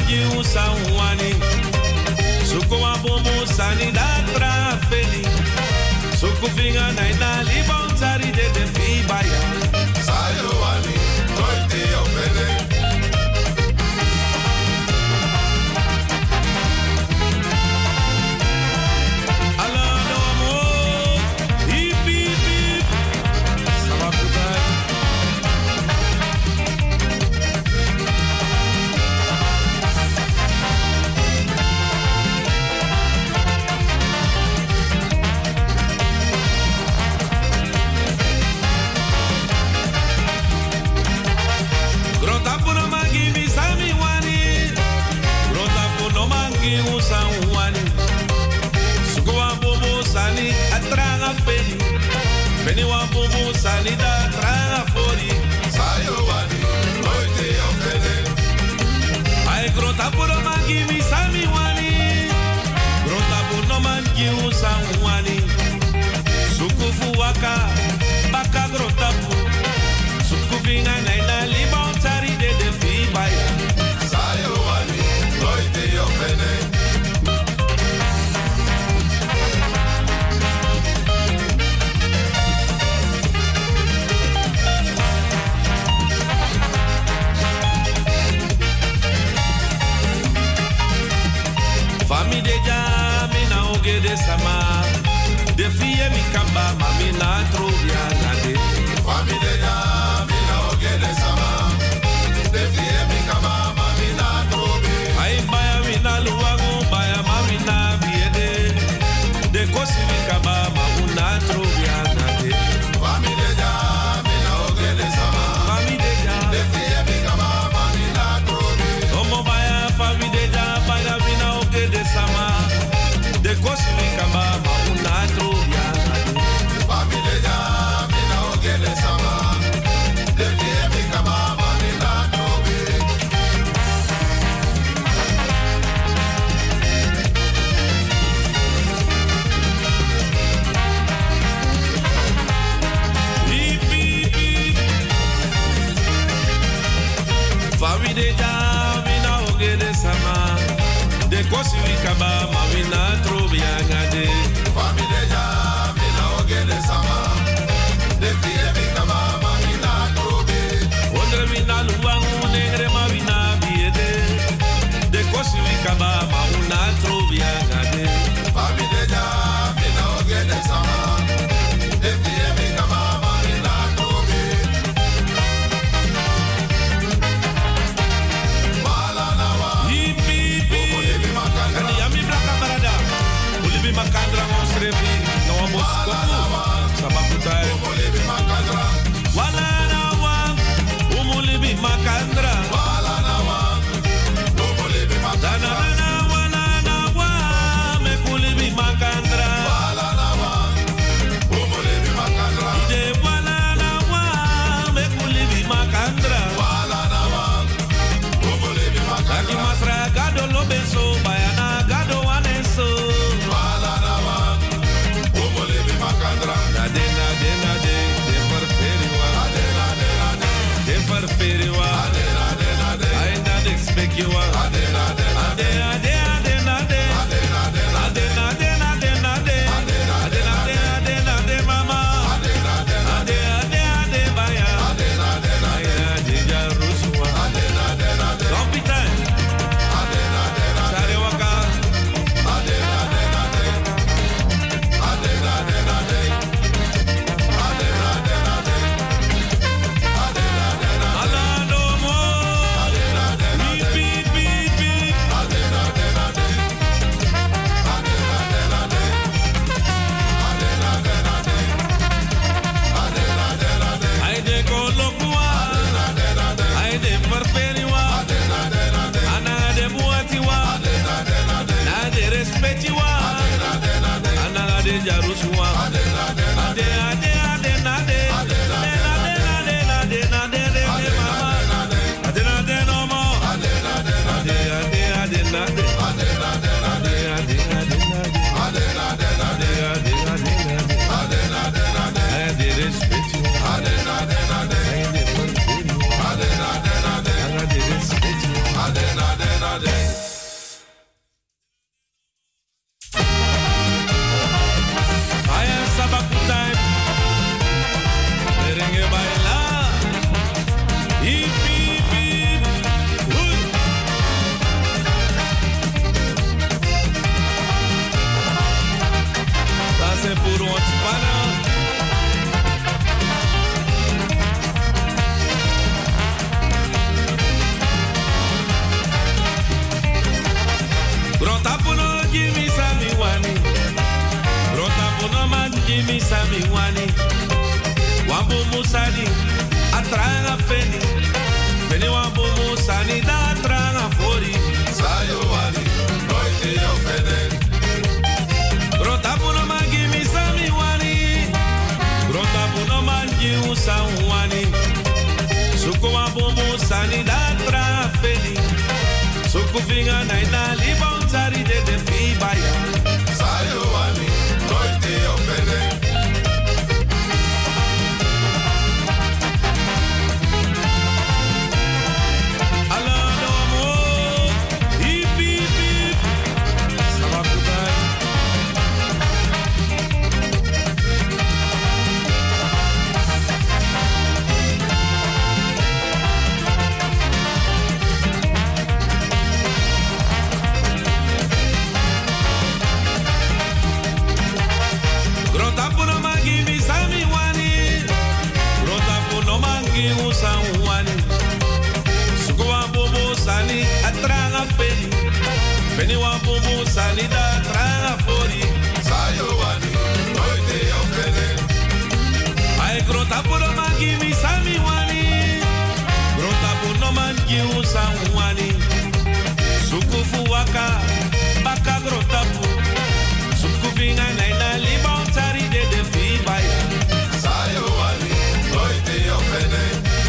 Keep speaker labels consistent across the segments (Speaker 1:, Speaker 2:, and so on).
Speaker 1: mangi usawani. Suko abomo sani da trafeli. Suko vinga na ina libon tari de fibaya.
Speaker 2: Sayo wani, toite ofene.
Speaker 1: Feni wa bobo sani da traga fori.
Speaker 2: Sayo wani, noite ofene.
Speaker 1: Ai grota puro mangi mi sami wani. Grota puro mangi usam wani. Sukufu waka, baka grota pu. Sukufinga na ina libon tari de fibaya.
Speaker 2: Sayo wani, noite ofene.
Speaker 1: Fami de jami na oge de sama. De fie mi kamba mami na trobia nade.
Speaker 2: Fami de jami na oge de sama. De fie mi kamba mami na trobia.
Speaker 1: Ai baya mi na luango baya mami na biede. De kosi mi kamba mami na trobia nade.
Speaker 2: Fami de jami na oge de sama.
Speaker 1: Fami de jami.
Speaker 2: De fie mi kamba mami na trobia.
Speaker 1: Omo baya fami de jami baya mi na oge de sama. De kosi mi kamba mami na trobia nade.
Speaker 2: Fami de jami na oge de sama. De fie mi kamba mami na trobia.
Speaker 1: Fami de jami na oge de sama. De kosi mi kamba mami na trobia nade.
Speaker 2: Fami de jami na oge de sama. De fie mi kamba mami na trobia.
Speaker 1: Ondre mi na luangu negre mami na biede. De kosi mi kamba mami na trobia nade.
Speaker 2: Fami de jami na oge de sama. De fie mi kamba mami na trobia. Bala na wa. Ulibi makandra.
Speaker 1: Kani yami blaka barada. Ulibi makandra monsrefi. Na wa moskopu. Sabakutai.
Speaker 2: Ulibi makandra.
Speaker 1: Wala na wa. Umulibi makandra.
Speaker 2: Bala na wa. Ulibi makandra.
Speaker 1: Wala na wa. Mekulibi makandra.
Speaker 2: Bala na wa. Ulibi makandra.
Speaker 1: Ide wala na wa. Mekulibi makandra.
Speaker 2: Bala na wa. Ulibi
Speaker 1: Kaki
Speaker 2: makandra.
Speaker 1: masra gado lobeso. Bayana gado waneso.
Speaker 2: Bala na wa. Ulibi makandra.
Speaker 1: Nade nade nade. De farferiwa.
Speaker 2: Ade na de na de.
Speaker 1: De farferiwa.
Speaker 2: Ade na de na de.
Speaker 1: I not expect you.
Speaker 2: Ade na de na de.
Speaker 1: Ade ade nade.
Speaker 2: Ade na de na de.
Speaker 1: Ade nade nade nade. Ade nade mama.
Speaker 2: Ade na de na de.
Speaker 1: Ade baya.
Speaker 2: Ade na de na de.
Speaker 1: Ade jaruswa.
Speaker 2: Ade na de na de.
Speaker 1: Don't be time.
Speaker 2: Ade na de na de.
Speaker 1: Sare waka.
Speaker 2: Ade na de na de. Ade na de na de. Ade na de na de. Ade na de na de.
Speaker 1: Alano mo.
Speaker 2: Ade na de na de.
Speaker 1: Beep beep beep mi sami wani. Wambo musani atranga feni. Feni wambo musani da atranga fori.
Speaker 2: Sayo wani, noite yo fene.
Speaker 1: Grota puno mangi mi sami wani. Grota puno mangi usan wani. Suku wambo musani da atranga feni. Suku finga na ina libontari de fibaya.
Speaker 2: Sayo wani, noite yo fene.
Speaker 1: Feni wa bobo sani da tranga fori.
Speaker 2: Sayo wani, noite yo fene.
Speaker 1: Ai grota puro mangi mi sami wani. Grota puro mangi usan wani. Suku fuwaka baka grota pu. Suku vinga naina libontari de fibaya.
Speaker 2: Sayo wani, noite yo fene.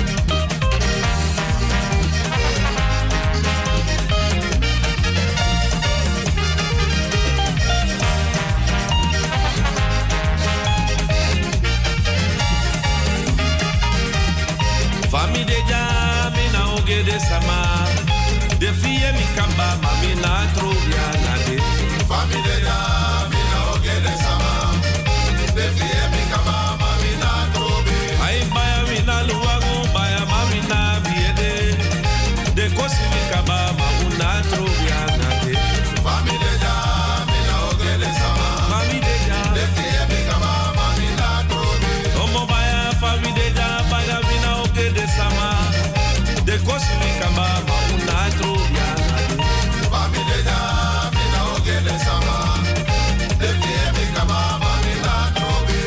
Speaker 1: Fami de jami na oge de sama. De fie mi kamba mami na trobia na de.
Speaker 2: Fami de jami na oge de sama. De fie mi kamba mami na trobe.
Speaker 1: Ai baya mi na luago baya mami na biede. De kosi mi kamba mami na trobia na de.
Speaker 2: Fami de jami na oge de sama.
Speaker 1: Fami de jami.
Speaker 2: De fie mi kamba mami na trobe.
Speaker 1: Omo baya fami de jami baya mi na oge de sama. De kosi mi kamba mami na trobia na de.
Speaker 2: Fami de jami na oge de sama. De fie mi kamba mami na trobe.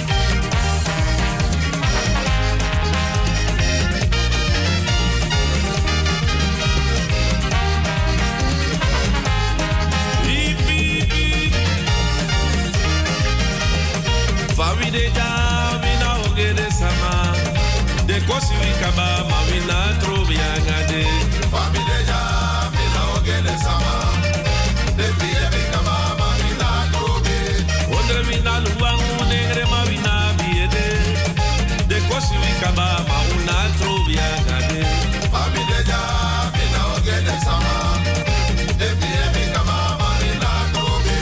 Speaker 1: Fami de jami na oge de sama. De kosi mi kamba mami na trobia na de.
Speaker 2: Fami de jami na oge de sama. De fie mi kamba mami na trobe.
Speaker 1: Ondre mi na luangu negre mami na biede. De kosi mi kamba mami na trobia na de.
Speaker 2: Fami de jami na oge de sama. De fie mi kamba mami na trobe.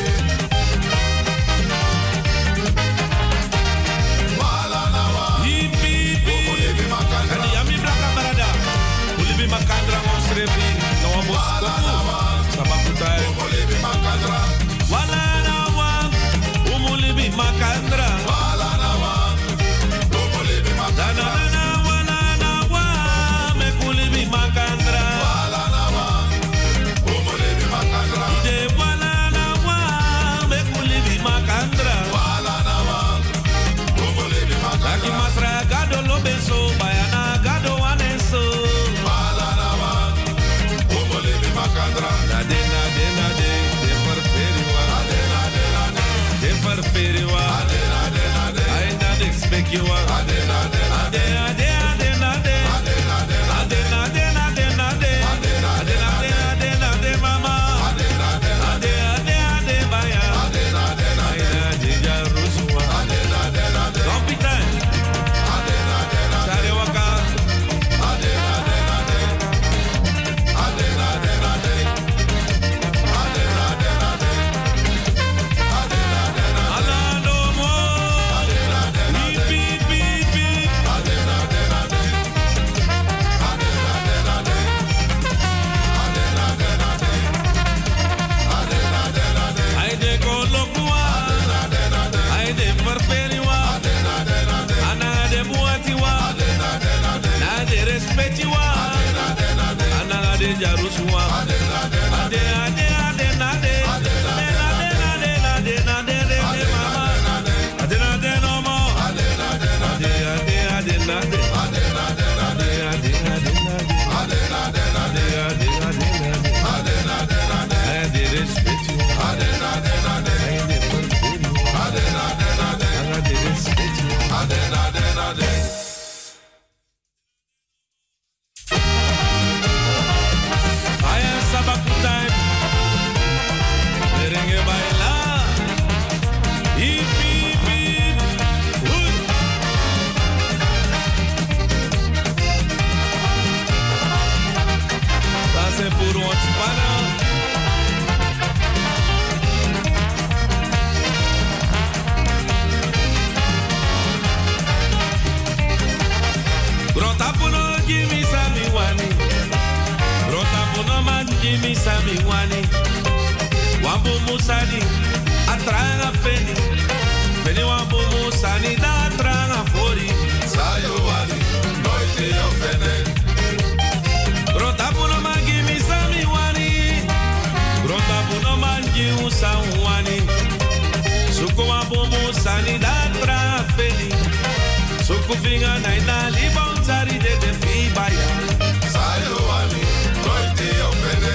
Speaker 2: Wala na wa.
Speaker 1: Hipi hipi.
Speaker 2: Ulibi makandra.
Speaker 1: Kani yami blaka barada. Ulibi makandra monsrefi. Na wambo skofu. Sabakutai.
Speaker 2: Ulibi makandra.
Speaker 1: Wala na wa. Umulibi makandra.
Speaker 2: Wala na wa. Ulibi makandra.
Speaker 1: Wala na wa. Mekulibi makandra.
Speaker 2: Wala na wa. Ulibi makandra.
Speaker 1: Ide wala na wa. Mekulibi makandra.
Speaker 2: Wala na wa. Ulibi
Speaker 1: Taki
Speaker 2: makandra.
Speaker 1: masra gado lo beso. Bayana gado waneso.
Speaker 2: Wala na wa. Ulibi makandra.
Speaker 1: Nade nade nade. De farferiwa.
Speaker 2: Ade ade ade.
Speaker 1: De farferiwa.
Speaker 2: Ade ade ade.
Speaker 1: I not expect you.
Speaker 2: Ade ade ade.
Speaker 1: Ade ade ade nade.
Speaker 2: Ade ade ade.
Speaker 1: Ade nade nade nade.
Speaker 2: Ade
Speaker 1: Ade nade nade nade mama.
Speaker 2: ade ade.
Speaker 1: Ade ade ade baya.
Speaker 2: Ade ade ade.
Speaker 1: Ay ade ya rusua.
Speaker 2: Ade ade ade.
Speaker 1: Don't be time.
Speaker 2: Ade ade ade.
Speaker 1: Sare waka.
Speaker 2: Ade ade ade. Ade ade ade. Ade ade ade. Ade ade ade.
Speaker 1: Alando mo.
Speaker 2: Ade ade ade.
Speaker 1: Beep beep beep.
Speaker 2: Ade ade ade. Ade ade ade. Ade ade ade. Ade ade ade.
Speaker 1: Ay de kolokua. Ay de farferiwa. Ana de buatiwa. Na de respectiwa. Ana de jarusua. Ade ade ade nade. Nade nade nade nade nade mama. Ade nade se por ons para. Grota puno Jimmy Sami Wani. Grota puno man Jimmy Sami Wani. Wambu Musani atranga feni. Feni wambu Musani da atranga fori.
Speaker 2: Sayo Wani, noite ofene.
Speaker 1: Grota puno man Jimmy Sami Wani. Grota puno man Jimmy Sami Wani. Suko wambu Musani da atranga feni. Suko finga na ina libon tari de fibaya.
Speaker 2: Sayo Wani, noite ofene.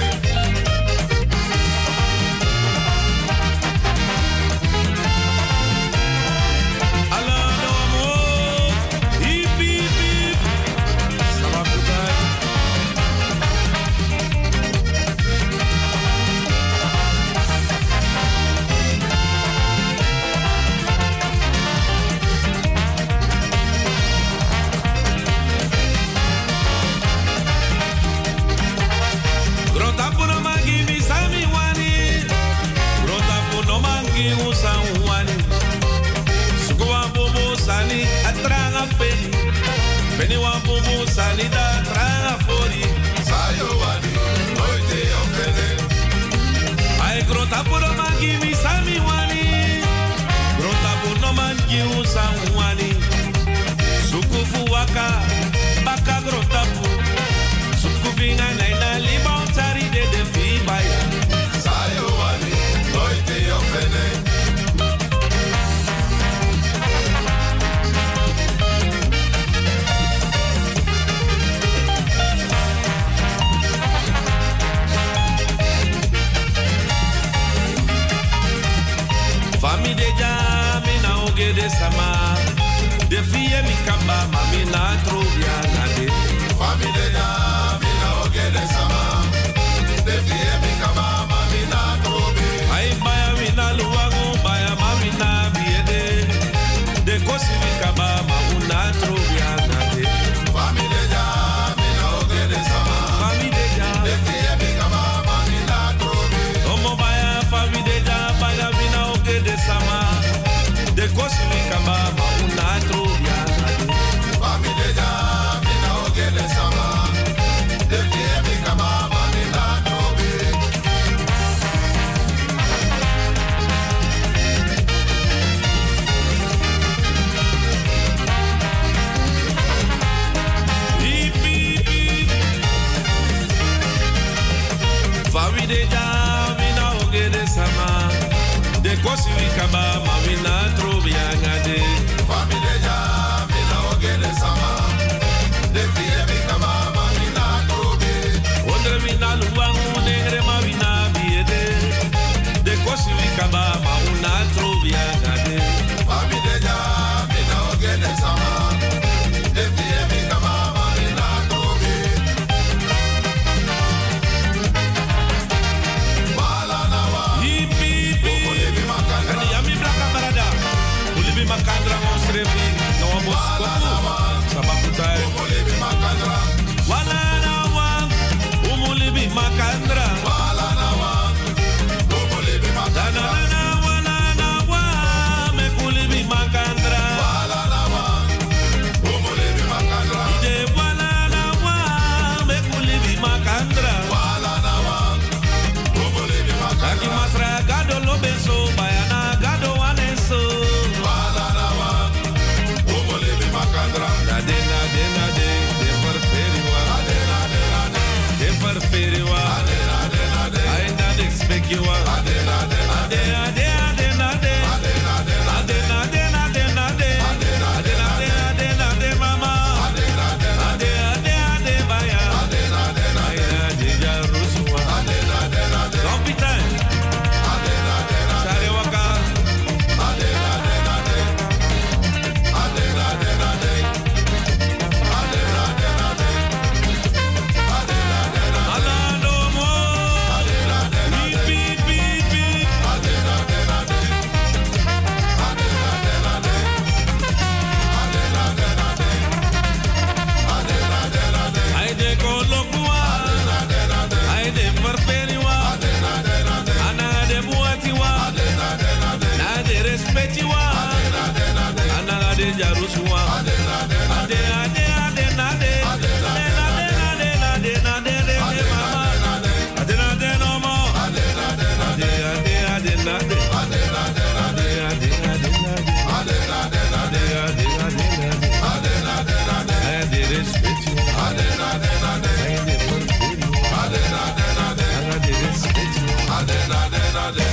Speaker 1: Feni wa bubu salida tranga fori.
Speaker 2: Sayo Wani, noite ofene.
Speaker 1: Ai grota puro mangi mi sami wani. Grota puro mangi usa wani. Sukufu waka baka grota pu. Suku vinga na ina limon tari de fibaya.
Speaker 2: Sayo Wani, noite ofene.
Speaker 1: Fami de jami na oge de sama. De fie mi kamba mami na trobia na de.
Speaker 2: Fami de jami na oge de sama. De fie mi kamba mami na trobe.
Speaker 1: Ai baya mi na luwango baya mami na biede. De kosi mi kamba mami na trobia na de.
Speaker 2: Fami de jami na oge de sama.
Speaker 1: Fami de jami.
Speaker 2: De fie mi kamba mami na trobe.
Speaker 1: Omo baya fami de jami baya mi na oge de sama. De kosi mi kamba mami na trobia na de.
Speaker 2: Fami de jami na oge de sama. De fie mi kamba mami na trobe.
Speaker 1: Fami de jami na oge de sama. De kosi mi kamba mami na trobia na de.
Speaker 2: Fami de jami na oge de sama. De fie mi kamba mami na trobe.
Speaker 1: Ondre mi na luwangu negre mami na biede. De kosi mi kamba mami na trobia na de.
Speaker 2: Fami de jami na oge de sama. De fie mi kamba mami na trobe. Bala na wa.
Speaker 1: Hipi hipi.
Speaker 2: Ulibi makandra.
Speaker 1: Kani yami blaka barada. Ulibi makandra monsrefi. Na wamo skopu. Sabakutai.
Speaker 2: Ulibi makandra.
Speaker 1: Wala na wa. Umulibi makandra.
Speaker 2: Bala na wa. Ulibi makandra.
Speaker 1: Wala na wa. Mekulibi makandra.
Speaker 2: Bala na wa. Ulibi makandra.
Speaker 1: Ide wala na wa. Mekulibi makandra.
Speaker 2: Bala na wa. Ulibi makandra.
Speaker 1: Aki masra gado lobeso. Bayana gado waneso.
Speaker 2: Bala na wa. Ulibi makandra.
Speaker 1: Nade nade nade. De farferiwa.
Speaker 2: Ade ade ade.
Speaker 1: De farferiwa.
Speaker 2: Ade ade ade.
Speaker 1: I not expect you.
Speaker 2: Ade ade ade.
Speaker 1: Ade ade ade nade.
Speaker 2: Ade ade ade.
Speaker 1: Ade nade nade nade.
Speaker 2: Ade
Speaker 1: Ade nade ade nade mama.
Speaker 2: ade ade.
Speaker 1: Ade ade ade baya.
Speaker 2: Ade ade ade.
Speaker 1: Ay ade ja ruswa.
Speaker 2: Ade ade ade.
Speaker 1: Don't be time.
Speaker 2: Ade ade ade.
Speaker 1: Sare waka.
Speaker 2: Ade ade ade. Ade ade ade. Ade ade ade. Ade ade ade.
Speaker 1: Alano mo.
Speaker 2: Ade ade ade.
Speaker 1: Hipi hipi. jarusua. Ade ade ade ade ade ade ade ade ade ade mama. Ade ade no mo. Ade ade ade ade ade ade ade ade ade ade ade respect you. Ade ade ade ade ade ade respect you. Ade ade ade.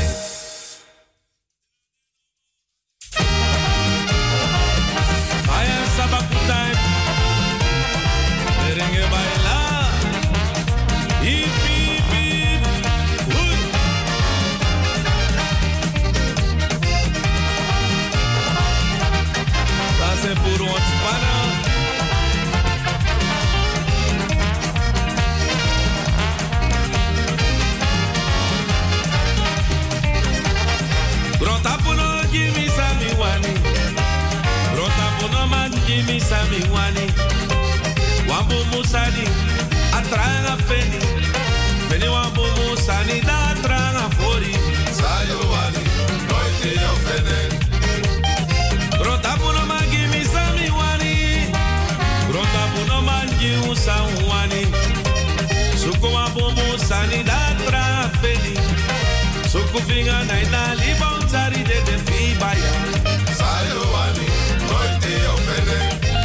Speaker 2: Sami wani wambu musani atranga feni feni wambu musani da atranga fori sayo wani noite yo fene grota puno mangi mi sami wani grota puno mangi usan wani suko wambu musani da atranga feni suko finga na ina libon tari de fi baya sayo wani noite yo fene.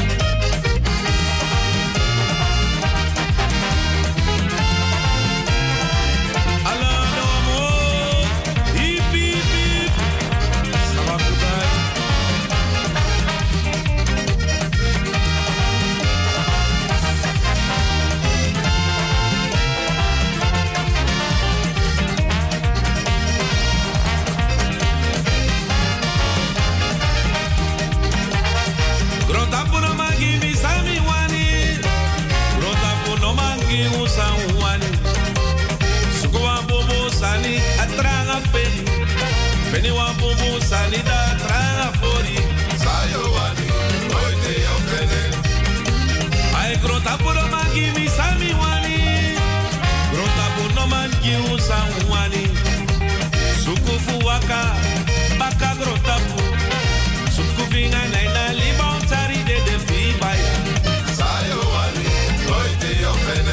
Speaker 2: Feni wa bubu sanida tranga fori sayo wani noite yo fene ai grota puro magi mi sami wani grota puno mangi usan wani sukufu waka baka grota pu sukufinga na ina libon tari de fi baya sayo wani noite yo fene.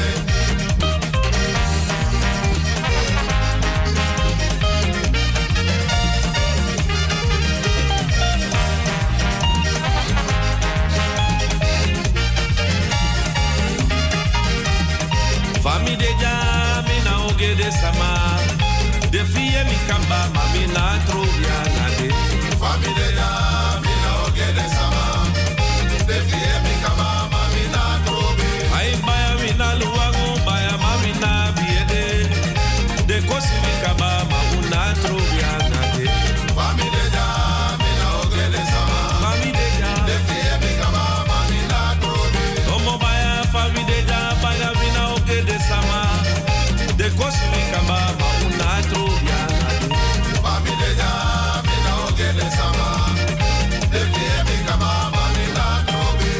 Speaker 2: Fami de jami na oge de sama de fie mi kamba mami na trobia na de fami de jami na oge de sama de fie mi kamba mami na trobe ai baya mi na luago baya mami na biede de kosi mi kamba mami na trobia na de fami de jami na oge de sama fami de jami de fie mi kamba mami na trobe como baya fami de jami baya mi na oge de sama de kosi mi kamba mami na trobia na de fami de jami na oge de sama de fie mi kamba mami na trobe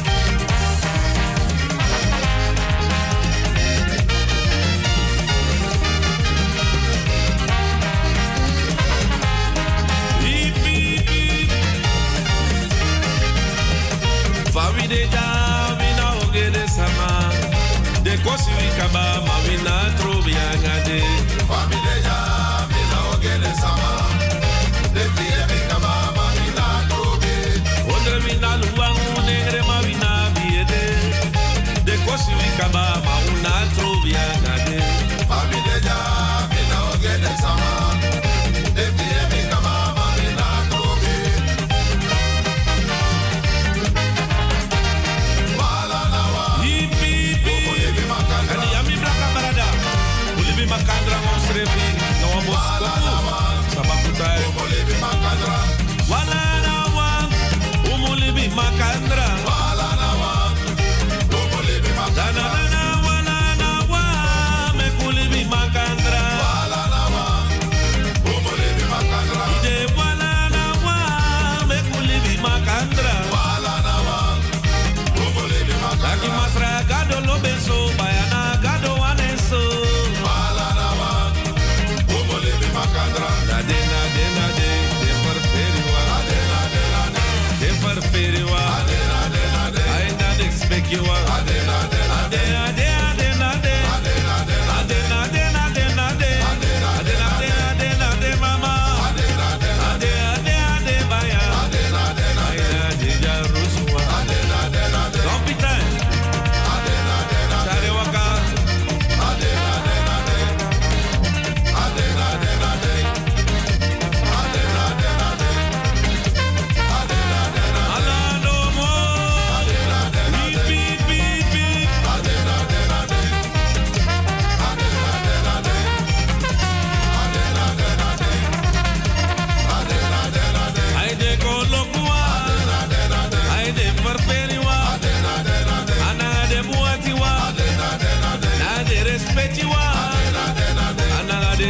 Speaker 2: fami de jami na oge de sama de kosi mi kamba mami na trobia na de fami de jami na oge de sama de fie mi kamba mami na trobe ondre mi na luangu negre mami na biede de kosi mi kamba mami na trobia na de fami de jami na oge de sama de fie mi kamba mami na trobe wala na wa hipi hipi makandra yami blaka barada ulibi makandra monsrefi no mosco sabakutai ulibi makandra wala na wa umulibi makandra wala na wa umulibi makandra wala na wa mekulibi makandra wala na wa umulibi makandra ide wala na wa mekulibi makandra wala na wa umulibi makandra aki masra gado lo beso bayana gado waneso wala na wa umulibi makandra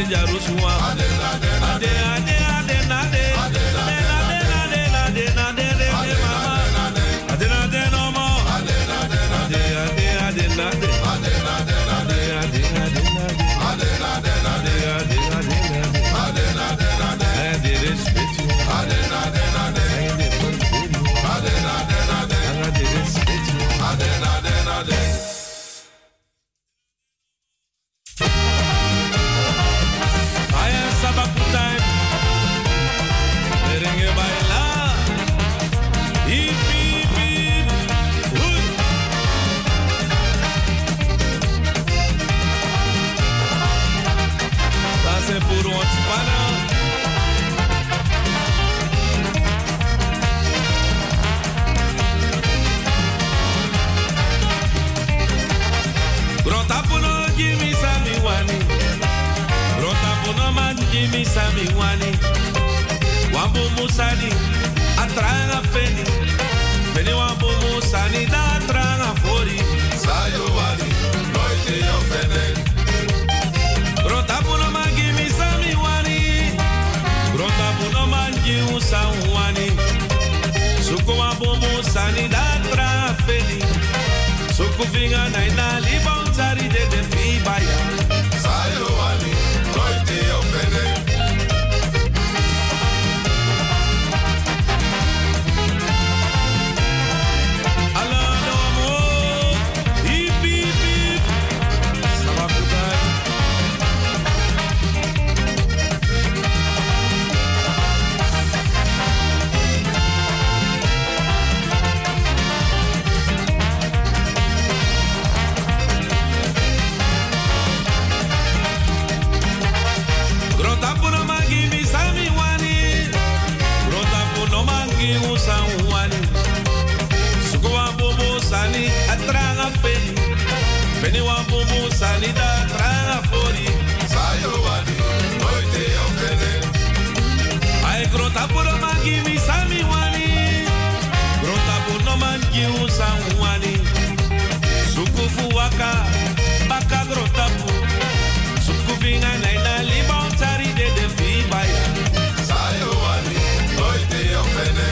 Speaker 1: jarusua. Ade ade ade ade ade ade
Speaker 2: Sami wani wambu musani atranga feni feni wambu musani da atranga fori sayo wani noite yo fene grota puno mangi mi sami wani grota puno mangi usan wani suku wambu musani da atranga feni suku vinga na ina libon tari de fi baya sayo wani noite yo fene. Feni wa bubu sani da tranga fori sayo wani noite yo fene ai grota puro mangi mi sami wani grota puno mangi usan wani suku fuwaka baka grota pu suku vinga na ina libon tari de fi baya sayo wani noite yo fene.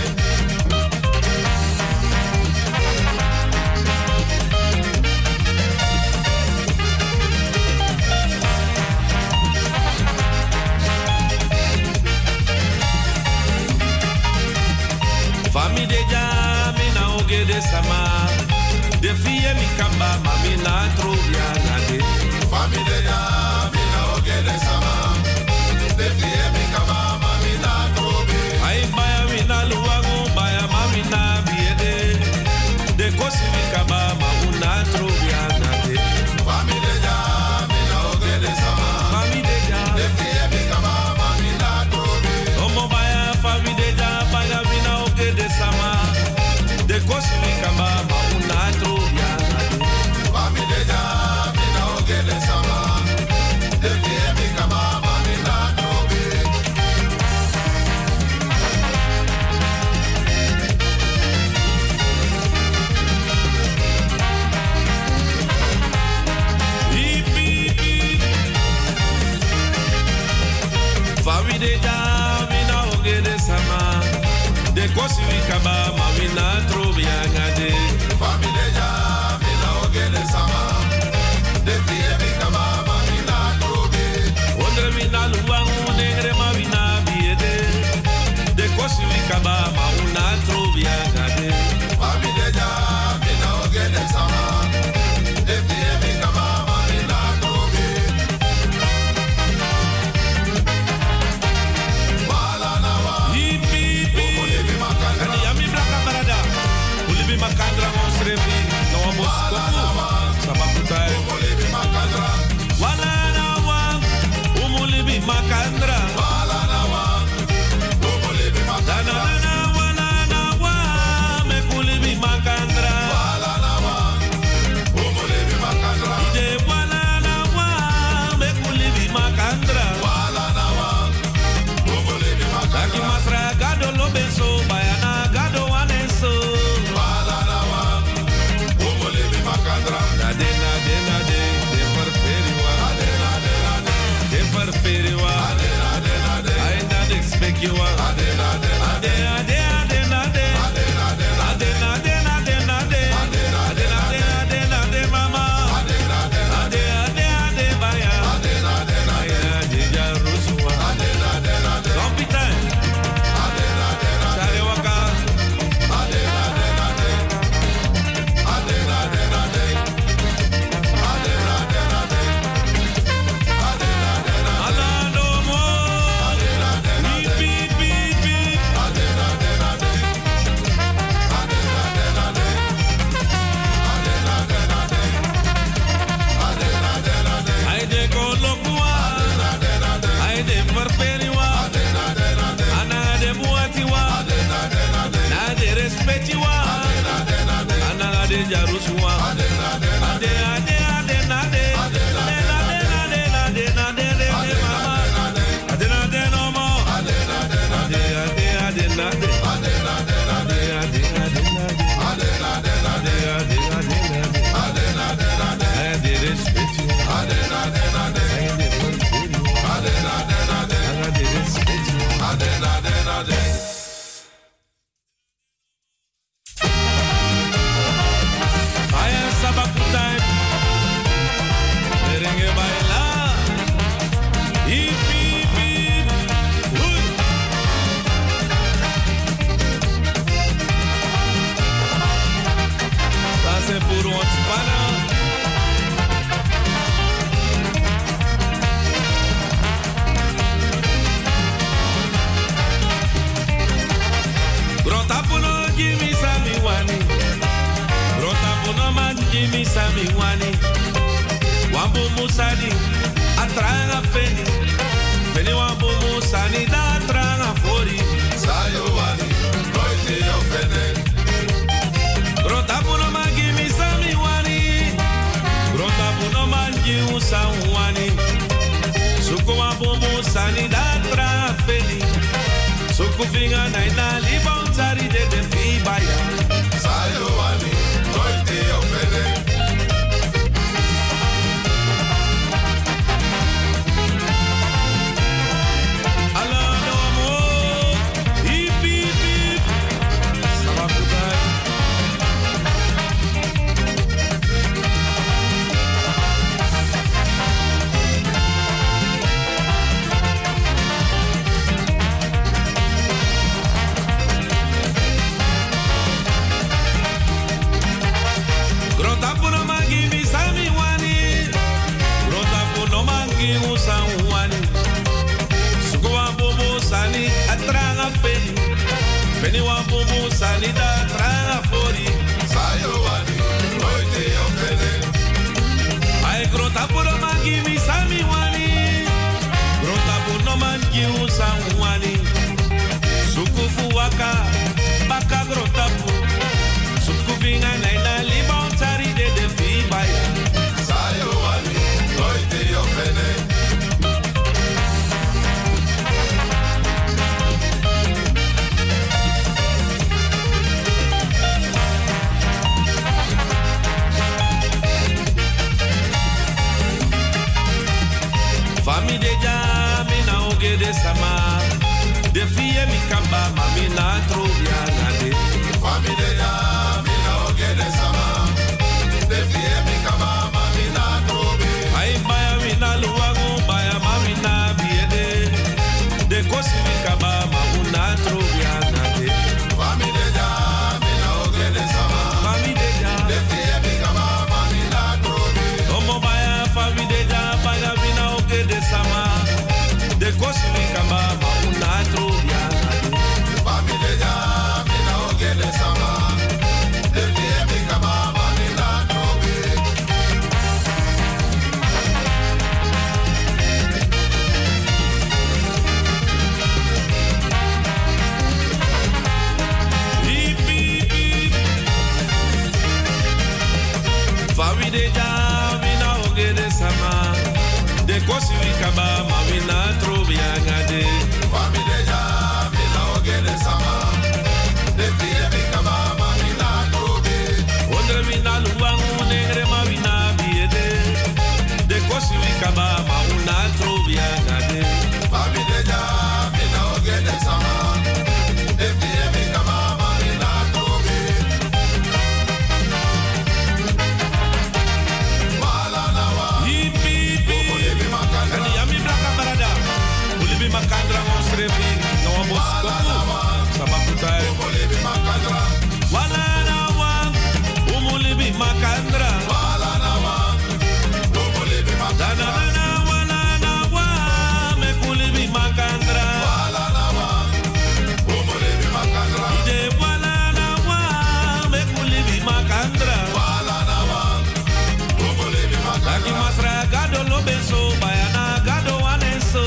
Speaker 2: Famille ja mina ogede sama de fie mi kamba mami na trobia nade famille ja mina ogede sama de fie mi kamba mami na trobe ai baya mina luwangu baya mami na biede de kosi mi kamba mami na trobia nade famille ja mina ogede sama famille ja de fie mi kamba mami na trobe omo baya famille ja baya mina ogede sama de kosi mi kamba mami na trobia nade famille ja mina ogede sama de fie mi kamba mami na trobe famille ja mina ogede sama de kosi mi kamba mami na trobia nade famille ja mina ogede sama de fie mi kamba mami na trobe ondre mina luwangu negre mami na biede de kosi mi kamba mami na trobia nade famille ja mina ogede sama de fie mi kamba mami na trobe Makandra monsrevi, no amos koku, sabakutai.
Speaker 1: bomo sani, atranga feni. Feni wa bomo sani, da atranga fori.
Speaker 2: Sayo wani, noite yo fene.
Speaker 1: Grota puno mangi mi sami wani. Grota puno mangi usa wani. Suko wa bomo sani, da atranga feni. Suko finga na ina liba untari de fi baya.
Speaker 2: Sayo wani, noite yo fene.
Speaker 1: Feni wa bomo sani da tranga fori.
Speaker 2: Sayo wani, noite yo fene.
Speaker 1: Ai grota puro mangi mi sami wani. Grota puro mangi usa wani. Sukufu waka, baka grota pu. Sukufinga na ina liba untari de fi baya.
Speaker 2: Sayo wani, noite yo fene.
Speaker 1: Fami de jami na oge de sama. De fie mi kamba mami na trobia na de.
Speaker 2: Fami de jami na oge de sama. De fie mi kamba mami na trobia.
Speaker 1: Ai baya mi na luango baya mami na biede. De kosi mi kamba mami na trobia na de.
Speaker 2: Fami de jami na oge de sama.
Speaker 1: Fami de jami.
Speaker 2: De fie mi kamba mami na trobia.
Speaker 1: Omo baya fami de jami baya mi na oge de sama. De kosi mi kamba mami na trobia na de.
Speaker 2: Fami de jami na oge de sama. De fie mi kamba mami na trobia.
Speaker 1: Fami de jami na oge de sama. De kosi mi kamba mami na trobia na de.
Speaker 2: Fami de jami na oge de sama. De fie mi kamba mami na trobia.
Speaker 1: Ondre mi na luangu negre mami na biede. De kosi mi kamba mami na trobia na de.
Speaker 2: Fami de jami na oge de sama. De fie mi kamba mami na trobia.
Speaker 1: Kani yami blaka barada. Ulibi makandra mosrefi. No amos koku. Sabakutai. Wala na wa. Umulibi makandra. Dana dana wala na wa. Mekulibi makandra. Ide wala na wa. Mekulibi makandra. Taki masra gado lo beso. Bayana gado waneso.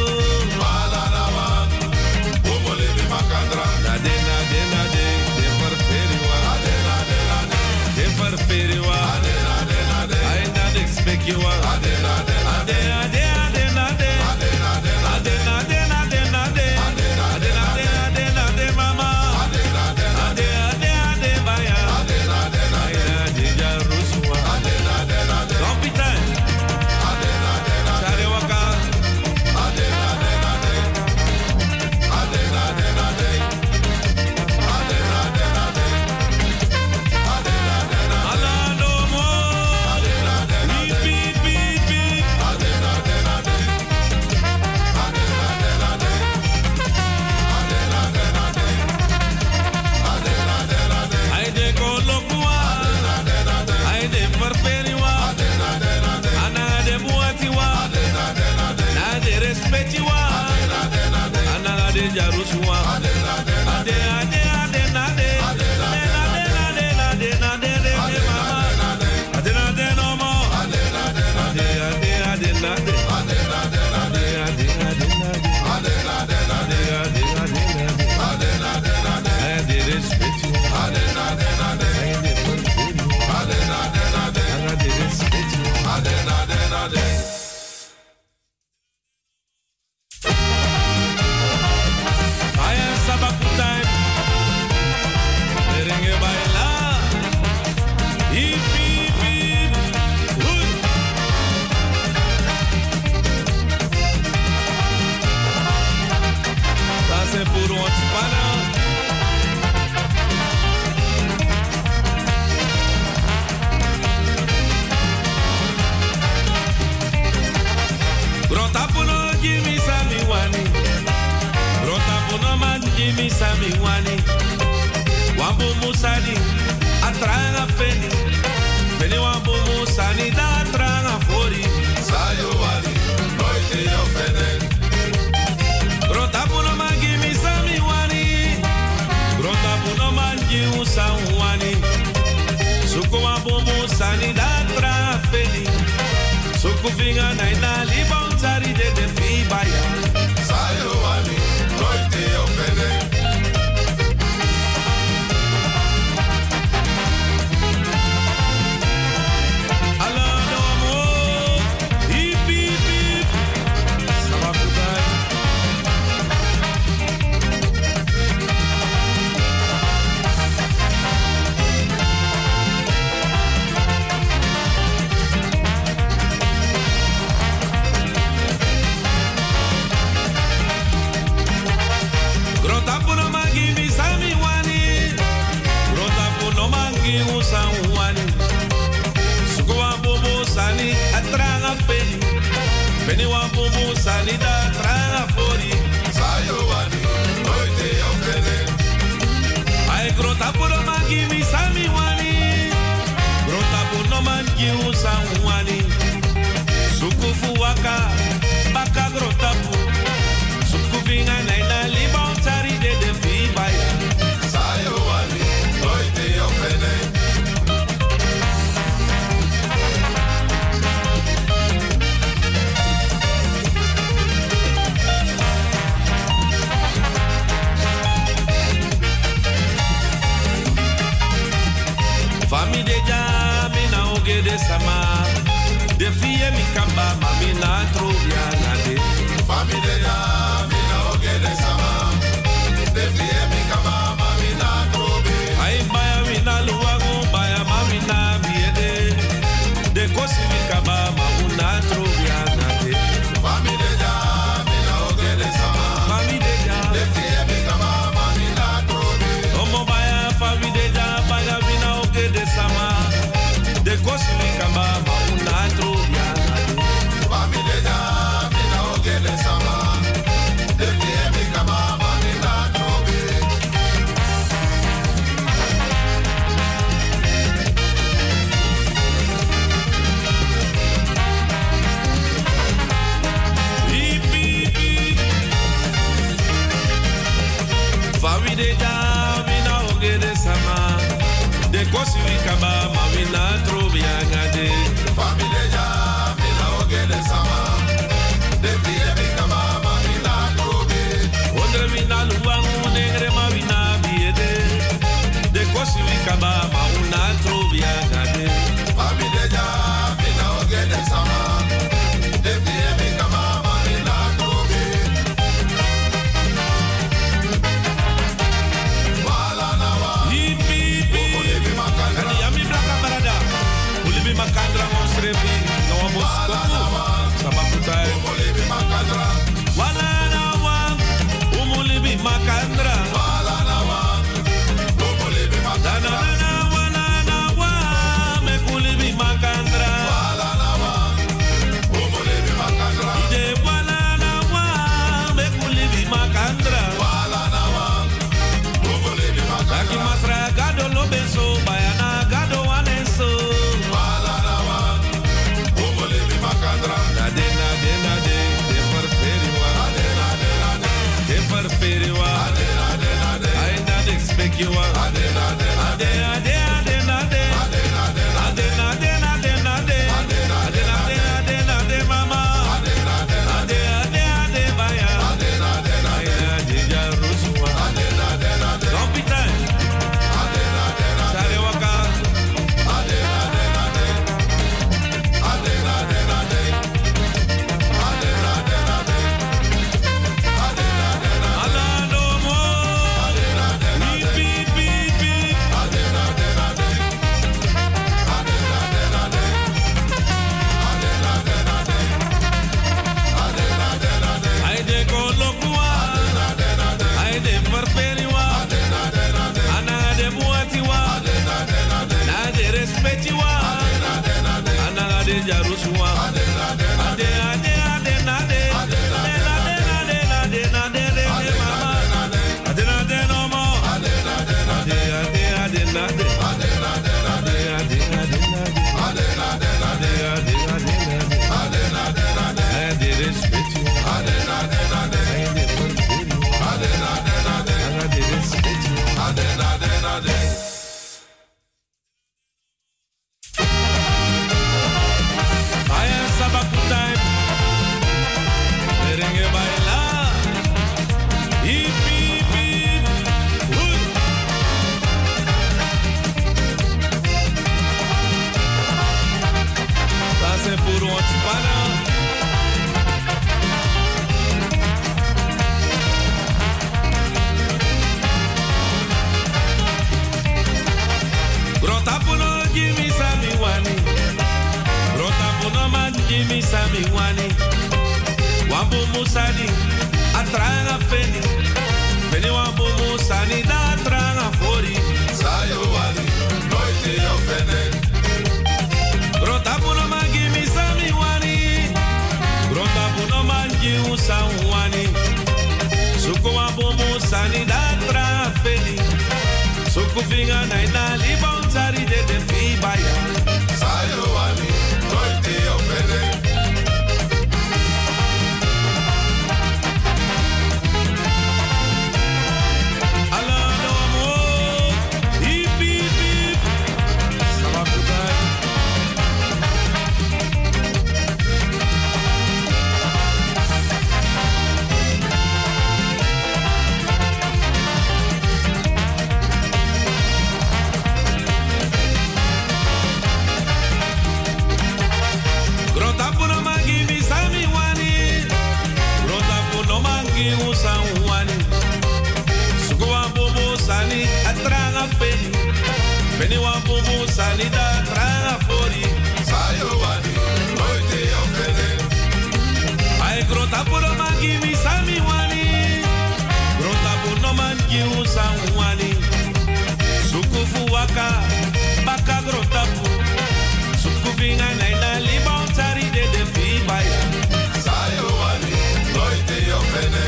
Speaker 1: Nade nade nade. De farferiwa. De farferiwa. I not expect you. Ade ade ade nade. Ade nade nade nade. Ade nade nade mama. Ade ade ade baya. Ade jaruswa. Don't be time. Sare waka. Alano mo. Beep beep beep beep. give me some wani. Grota puno man give me some wani. Wambu musani atranga feni. Feni wambu musani da atranga fori.
Speaker 2: Sayo wani, noite yo fene.
Speaker 1: Grota puno man give me some wani. Grota puno man give me some wani. Suku wambu musani da atranga feni. Suku vinga na ina libauntari de fibaya.
Speaker 2: Sayo wani, noite yo fene.
Speaker 1: Feni wa bubu sani da tranga fori.
Speaker 2: Sayo wani, noite yo fene.
Speaker 1: Ai grota puro mangi mi sami wani. Grota puro mangi usam wani. Suku fuwaka, baka grota pu. Suku vinga naina libauntari de fibaya.
Speaker 2: Sayo wani, noite yo fene.
Speaker 1: Famille de jami na oge de sama. De fie mi kamba mami na trobia na de.
Speaker 2: Famille de jami na oge de sama. De fie mi kamba mami na trobia.
Speaker 1: Ai baya mi na luago baya mami na biede. De kosi mi kamba mami na trobia na de.
Speaker 2: Famille de jami na oge de sama.
Speaker 1: Famille de jami.
Speaker 2: De fie mi kamba mami na trobia.
Speaker 1: Omo baya famille de jami baya mi na oge de sama. De kosi mi kamba mami na trobia na de.
Speaker 2: Famille de jami na oge de sama. De fie mi kamba mami na trobia.
Speaker 1: Famille de jami na oge de sama. De kosi mi kamba mami na trobia na de.
Speaker 2: Famille de jami na oge de sama. De fie mi kamba mami na trobia.
Speaker 1: Ondre mi na luangu negre mami na biede. De kosi mi kamba mami na trobia na de.
Speaker 2: Famille de jami na oge de sama. De fie mi kamba mami na trobia. Wala na wa.
Speaker 1: Hippie.
Speaker 2: Ulibi makandra.
Speaker 1: Kani yami blaka barada. Ulibi makandra monsrefi. No amos koku. Sabakutai.
Speaker 2: Ulibi makandra.
Speaker 1: Wala na wa. Umulibi makandra.
Speaker 2: Wala na wa. Ulibi makandra.
Speaker 1: Na wala na wa. Mekulibi makandra.
Speaker 2: Wala na wa. Ulibi makandra.
Speaker 1: Ide wala na wa. Mekulibi makandra.
Speaker 2: Wala na wa. Ulibi
Speaker 1: Taki
Speaker 2: makandra.
Speaker 1: masra gado lo benso. Bayana gado waneso.
Speaker 2: Wala na wa. Ulibi makandra.
Speaker 1: Nade. De farferiwa. De farferiwa. I not expect you. Ade. Mama. Ade, baya. Ade, ja, rusua. Don't be time. Sare waka. Alano mo. Hippie. mangi mi sami wani. Wambu musani atranga feni. Feni wambu musani da atranga fori.
Speaker 2: Sayo wani, noite yo fene.
Speaker 1: Grota puno mangi mi sami wani. Grota puno mangi usan wani. Suku wambu musani da atranga feni. Suku finga na ina libauntari de fibaya.
Speaker 2: Sayo wani, noite yo fene.
Speaker 1: Feni wa bubu sani da tranga fori.
Speaker 2: Sayo wani, noite yo fene.
Speaker 1: Ai grota puro mangi mi sami wani. Grota puno mangi usan wani. Suku fuwaka baka grota pu. Suku vinga na ina libauntari de fibaya.
Speaker 2: Sayo wani, noite yo fene.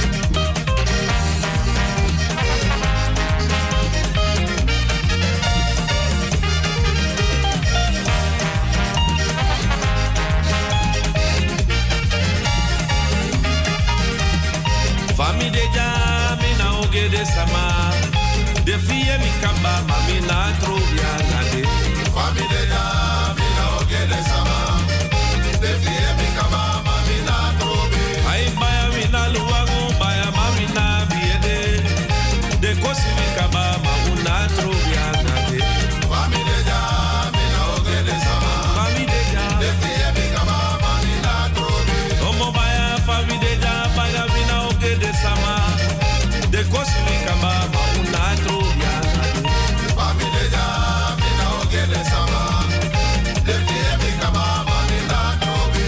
Speaker 1: Fami de jami na oge de sama. De fie mi kamba mami na trobia na de.
Speaker 2: Fami de jami na oge de sama. De fie mi kamba mami na trobe.
Speaker 1: Ai baya mi na luwangu baya mami na biede. De kosi mi kamba mami na trobia na de.
Speaker 2: Fami de jami na oge de sama.
Speaker 1: Fami de jami.
Speaker 2: De fie mi kamba mami na trobe.
Speaker 1: Omo baya fami de jami baya mi na oge de sama. De kosi mi kamba mami na trobia na de.
Speaker 2: Fami de jami na oge de sama. De fie mi kamba mami na trobe.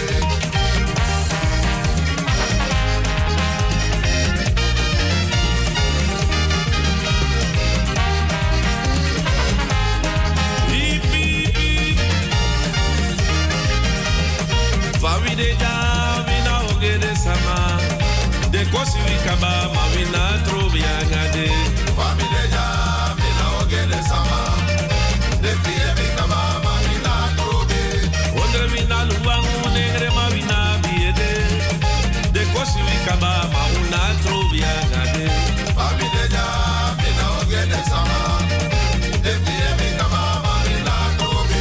Speaker 1: Fami de jami na oge de sama. De kosi mi kamba mami na trobia na de.
Speaker 2: Fami de jami na oge de sama. De fie mi kamba mami na trobe.
Speaker 1: Ondre mi na luwangu negre mami na biede. De kosi mi kamba mami na trobia na de.
Speaker 2: Fami de jami na oge de sama. De fie mi kamba mami na trobe.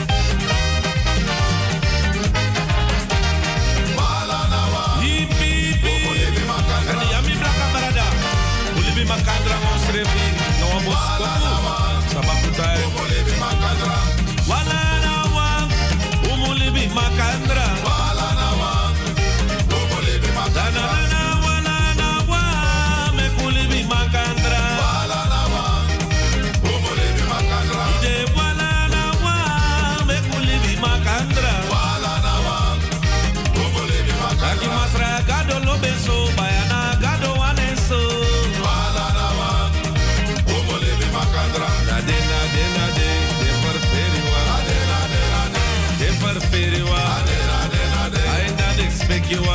Speaker 2: Mala na wa. Ulibi makandra.
Speaker 1: And yami blaka barada. Ulibi makandra monsrefi. No amos kopu. Sabakutai.
Speaker 2: Ulibi makandra.
Speaker 1: Wala na wa. Umulibi makandra.
Speaker 2: Wala na wa. Ulibi makandra.
Speaker 1: Wala na wa. Mekulibi makandra.
Speaker 2: Wala na wa. Ulibi makandra.
Speaker 1: Ide wala na wa. Mekulibi makandra.
Speaker 2: Wala na wa. Ulibi makandra.
Speaker 1: Aki masra gado lobeso. Bayana gado waneso.
Speaker 2: Wala na wa. Ulibi makandra.
Speaker 1: Nade. De farferiwa. De farferiwa. I not expect you.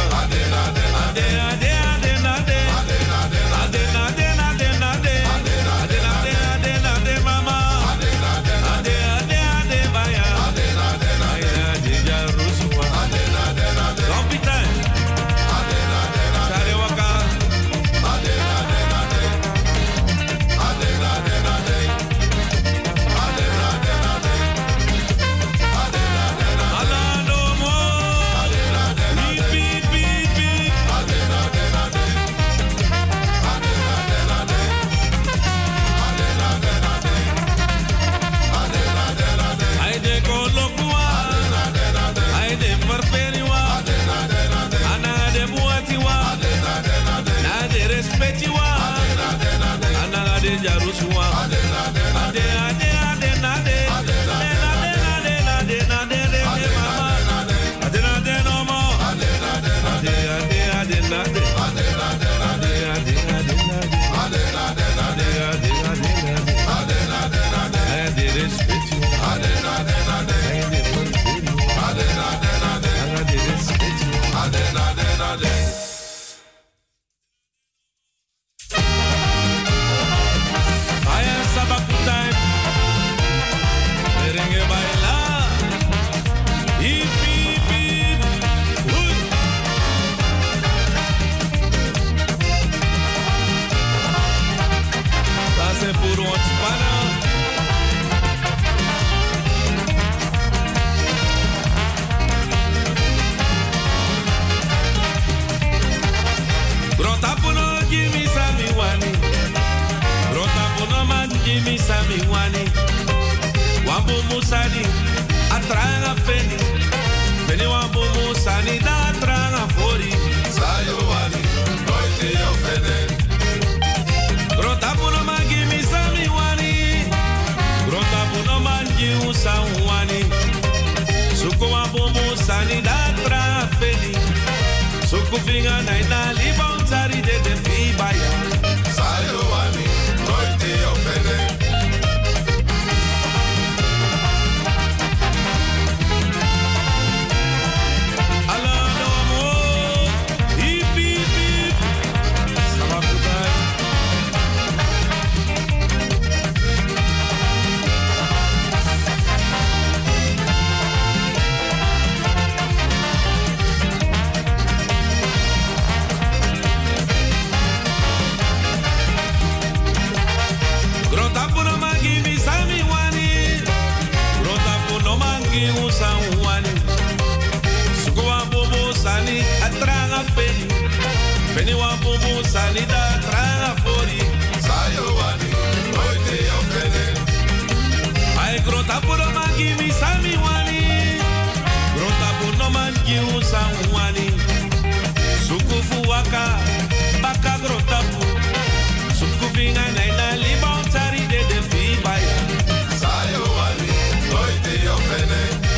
Speaker 1: Beep, beep, beep. mi sami wani. Wambu musani, atranga feni. Feni wambu musani, da atranga fori.
Speaker 2: Sayo wani, noite yo fene.
Speaker 1: Grota puno mangi mi sami wani. Grota puno mangi usan wani. Suku wambu musani, da atranga feni. Suku finga na ina liba untari de fi baya.
Speaker 2: Sayo wani, noite yo fene.
Speaker 1: Feni wa bubu sanida tranga fori.
Speaker 2: Sayo wani, noite yo fene.
Speaker 1: Ay grota puro mangi mi sami wani. Grota puro mangi usan wani. Suku fuwaka, baka grota pu. Suku vinga na ina liba untari de fi baya.
Speaker 2: Sayo wani, noite yo fene.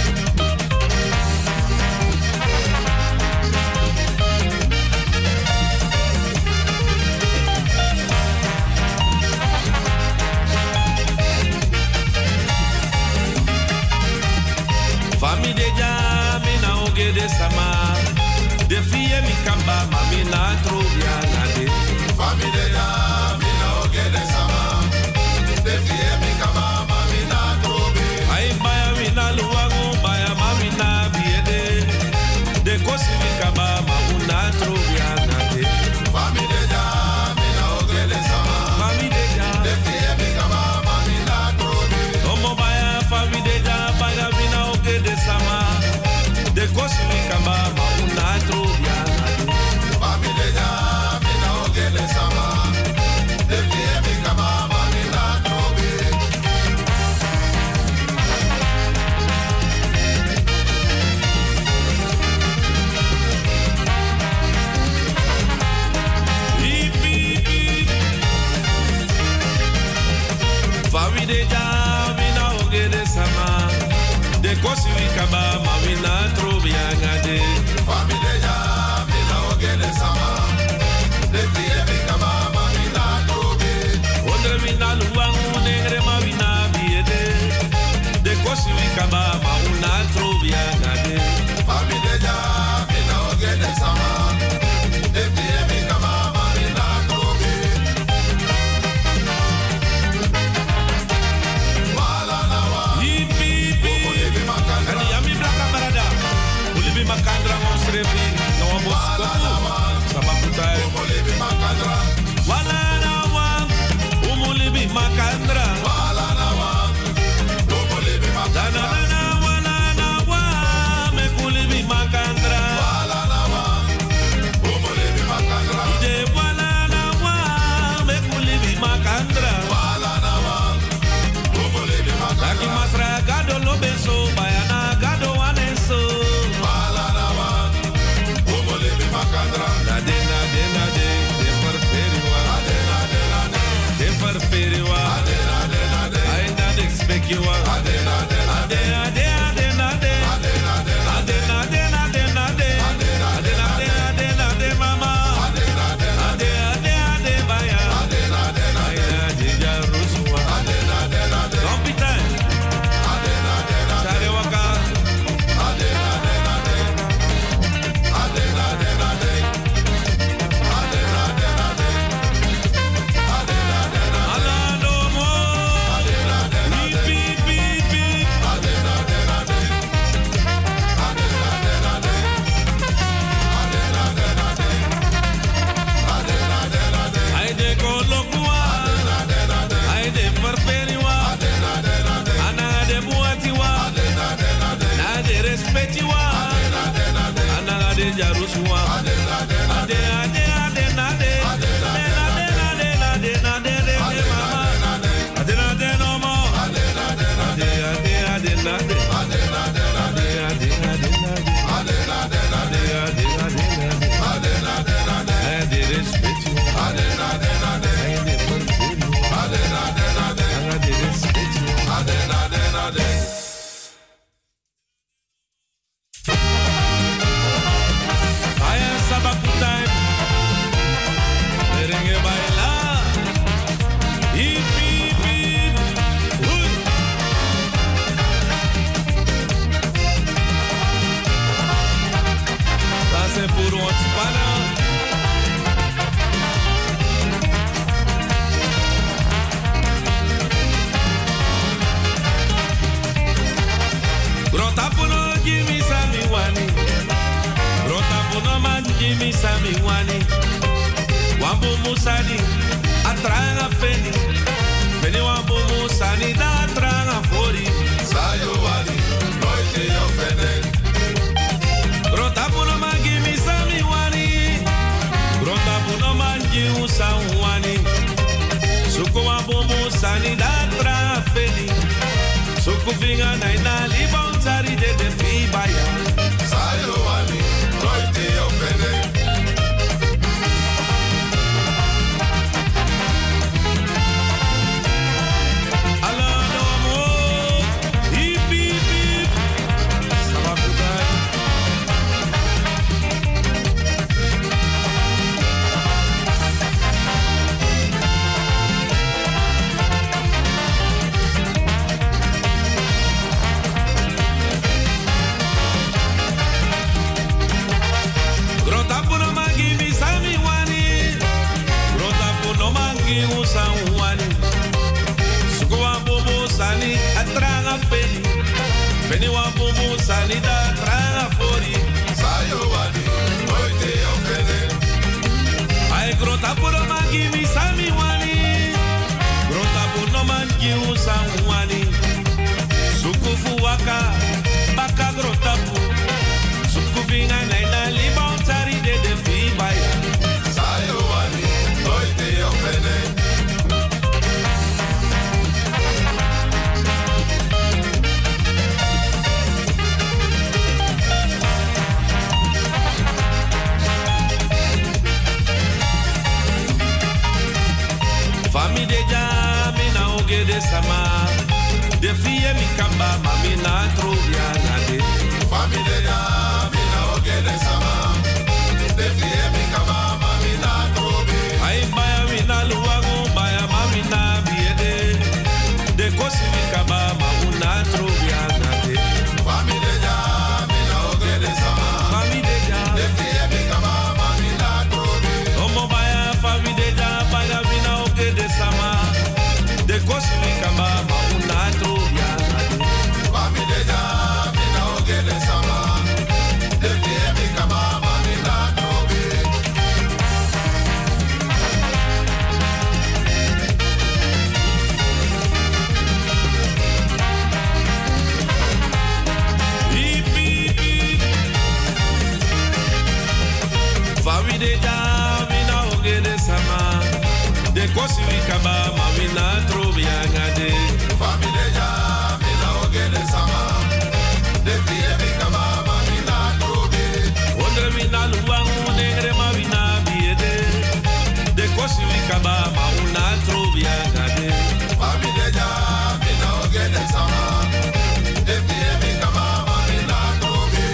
Speaker 1: Famille ja mina oge de sama. De fie mi kamba mami na trobia na de.
Speaker 2: Famille ja mina oge de sama. De fie mi kamba mami na trobe.
Speaker 1: Ay baya mina luago baya mami na biede. De kosi mi kamba mami na trobia na de.
Speaker 2: Famille ja mina oge de sama.
Speaker 1: Famille ja
Speaker 2: de fie mi kamba mami na trobe.
Speaker 1: Omo baya famille ja baya mina oge de sama. De kosi mi kamba mami na trobia na de.
Speaker 2: Famille ja mina oge de sama. De fie mi kamba mami na trobe.
Speaker 1: Famille ja mina oge de sama. De kosi mi kamba mami na trobia na de.
Speaker 2: Famille ja mina oge de sama. De fie mi kamba mami na trobe.
Speaker 1: Ondre mina luangu negre mami na biede. De kosi mi kamba mami na trobia na de.
Speaker 2: Famille ja mina oge de sama. De fie mi kamba mami na trobe. Wala na wa.
Speaker 1: Yipi
Speaker 2: Ulibi makandra.
Speaker 1: ani yami blaka barada. Ulibi makandra monsrefi na wa boskofu. Sabakutai.
Speaker 2: Ulibi makandra.
Speaker 1: Wala na wa. Umulibi makandra.
Speaker 2: Wala na wa. Ulibi makandra.
Speaker 1: Wala na wa. Mekulibi makandra.
Speaker 2: Wala na wa. Ulibi makandra.
Speaker 1: Ide wala na wa. Mekulibi makandra.
Speaker 2: Wala na wa. Ulibi makandra.
Speaker 1: Laki masra gado lo beso. Bayana gado waneso.
Speaker 2: Wala na wa. Ulibi makandra.
Speaker 1: Na de. De farferiwa.
Speaker 2: Ade na de na de.
Speaker 1: De farferiwa.
Speaker 2: Ade na de na de.
Speaker 1: I not expect you.
Speaker 2: Ade na de na de.
Speaker 1: Ade na de.
Speaker 2: Ade na de na de.
Speaker 1: Ade na de mama.
Speaker 2: Ade na de na de.
Speaker 1: Ade baya.
Speaker 2: Ade na de na de.
Speaker 1: Ade ja ruswa.
Speaker 2: Ade na de na de.
Speaker 1: Kompita.
Speaker 2: Ade na de na de.
Speaker 1: Sare waka.
Speaker 2: Ade na de na de. Ade na de na de. Ade na de na de. Ade na de na de.
Speaker 1: Ala no mo.
Speaker 2: Ade na de na de.
Speaker 1: Beep.
Speaker 2: Ade na de na de. Ade na de na de. Ade na de na de. Ade na de na de.
Speaker 1: Ay de kolokwa.
Speaker 2: Ade na de na de.
Speaker 1: Ay de farferiwa.
Speaker 2: Ade na de na de.
Speaker 1: Ana de buatiwa.
Speaker 2: Ade na de na de.
Speaker 1: Na de respectiwa.
Speaker 2: Ade na de na de.
Speaker 1: Ana de jaruswa.
Speaker 2: Ade na de na de.
Speaker 1: Ade na de.
Speaker 2: Ade na de na de.
Speaker 1: Ade na de mama. Ade na se por ontspannen. Grota puno give sami wani. Grota puno man give sami wani. Wambu musani atranga feni. Feni wambu musani da atranga fori.
Speaker 2: Sayo wani, noite yo fene.
Speaker 1: Grota puno man give sami wani. Grota puno man give sami wani. Suko wambu musani da atranga feni. Suku vinga na ina libon zari de fi baya.
Speaker 2: Sayo wani, noite yo fene.
Speaker 1: Alano mo, hip hip hip. Sabakudai. Grota puno mangi mi sami wani. Grota puno mangi usang wani. Suko wa bobo sani atranga feni. Feni wa bobo sani da atranga fori.
Speaker 2: Sayo wani, noite yo fene.
Speaker 1: Ay grota puno mangi mi sami wani. Grota puno mangi usang wani. Suko fuwaka baka grota pu. Suku vinga na ina libon tari de fi baya.
Speaker 2: Sayo wani, noite yo fene.
Speaker 1: Fami de jami na oge de sama. De fiye mi kamba mami na trobia na de.
Speaker 2: Fami de ya, mina oge de sama. De fie mi kama, mami na trobe.
Speaker 1: Ay baya mi na luwangu baya mami na biede. De kosi mi kamba mami na trobia na de.
Speaker 2: Fami de ya, mina oge de sama.
Speaker 1: Fami de
Speaker 2: De
Speaker 1: jami.
Speaker 2: fie mi kama, mami na trobe.
Speaker 1: Omo baya fami de jami baya mi na oge de sama. De kosi mi kamba mami na trobia na de.
Speaker 2: Fami de ya, mina oge de sama. De fie mi kama, mami na trobe.
Speaker 1: Hip, hip, hip. Fami de jami na oge de sama. De kosi mi kamba mami na trobia na de.
Speaker 2: Fami de ya, mina oge de sama. De fie mi kama, mami na trobe.
Speaker 1: Ondre mi na luwangu negre ma mi na biede. De kosi mi kamba mami na trobia na de.
Speaker 2: Fami de ya, mina oge de sama. De fie mi kama, mami na trobe.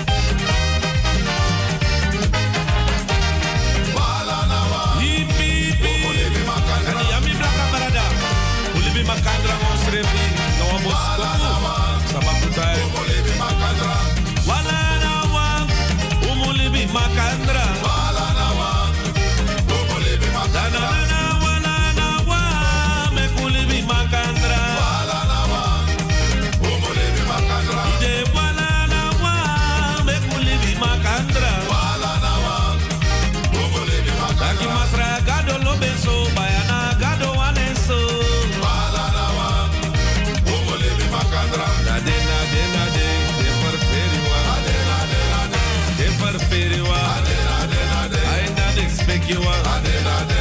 Speaker 2: Wala na wa,
Speaker 1: Hip, hip, hip.
Speaker 2: ulibi makanda.
Speaker 1: Kani yami blaka barada. Ulibi makandra monsrefi. No amo skofu. Sabakutai.
Speaker 2: Ulibi makanda.
Speaker 1: Wala na wa. Umulibi makandra.
Speaker 2: Wala na wa, ulibi
Speaker 1: Dana
Speaker 2: makanda.
Speaker 1: dana wala na wa. Mekulibi makandra.
Speaker 2: Wala na wa, ulibi makanda.
Speaker 1: Ide wala na wa. Mekulibi makandra.
Speaker 2: Wala na wa, ulibi
Speaker 1: Taki
Speaker 2: makanda.
Speaker 1: masra gado lo benso. Bayana gado waneso.
Speaker 2: Wala na wa, ulibi makanda.
Speaker 1: Na de na de na de. De farferiwa.
Speaker 2: Ade na de na de,
Speaker 1: De farferiwa.
Speaker 2: ade na de na de,
Speaker 1: I not expect you.
Speaker 2: ade na de